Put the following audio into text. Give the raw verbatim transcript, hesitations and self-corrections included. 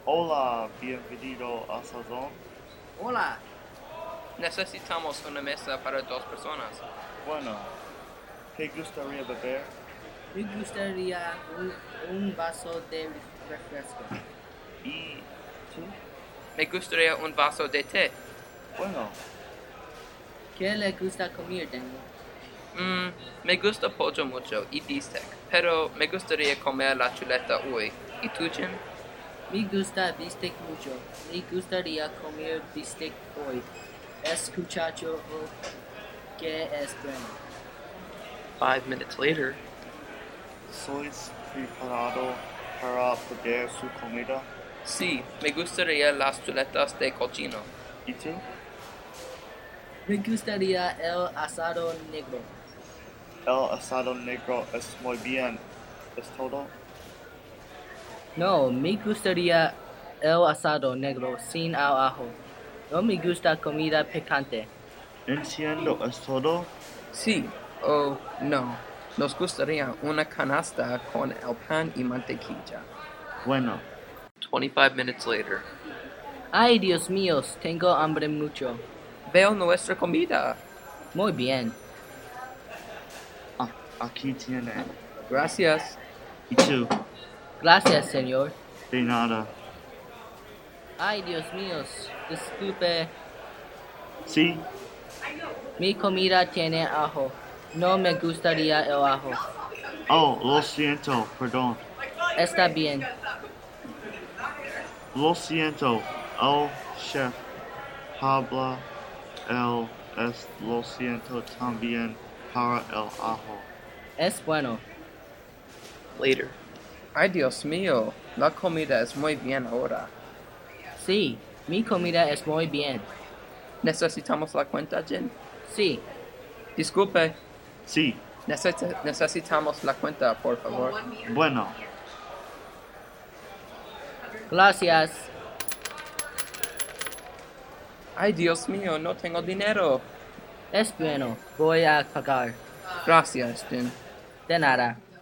Hola, bienvenido a Sazón. Hola, Necesitamos una mesa para dos personas. Bueno, ¿qué gustaría beber? me gustaría un, un vaso de refresco. ¿Y tú? Me gustaría un vaso de té. Bueno, ¿Qué le gusta comer, Daniel? Mm, me gusta pollo mucho y bistec, pero me gustaría comer la chuleta hoy. ¿Y tú, Jim? Me gusta bistec mucho. Me gustaría comer bistec hoy. Escuchacho que es bueno. Five minutes later. ¿sois preparado para pedir su comida? Sí, me gustaría las chuletas de cochino. ¿Y tú? Me gustaría el asado negro. El asado negro es muy bien. ¿Es todo? No, me gustaría el asado negro sin al ajo. No me gusta comida picante. Entiendo, ¿es todo? Sí, oh, no. Nos gustaría una canasta con el pan y mantequilla. Bueno, Twenty-five minutes later. Ay, Dios mío, tengo hambre mucho. Veo nuestra comida. Muy bien. a- aquí tiene. Gracias. ¿Y tú? Gracias, señor. De nada. Ay, Dios mío, disculpe. Sí, Mi comida tiene ajo. No me gustaría el ajo. oh, lo siento, perdón. Está bien. Lo siento, el chef habla el es lo siento también para el ajo. Es bueno. Later. Ay, Dios mío, la comida es muy bien ahora. Sí, mi comida es muy bien. ¿Necesitamos la cuenta, Jin? Sí, Disculpe, Sí, necesi- necesitamos la cuenta, por favor. bueno, gracias. Ay, Dios mío, no tengo dinero. Es bueno. Voy a pagar. Gracias, Jin. De nada.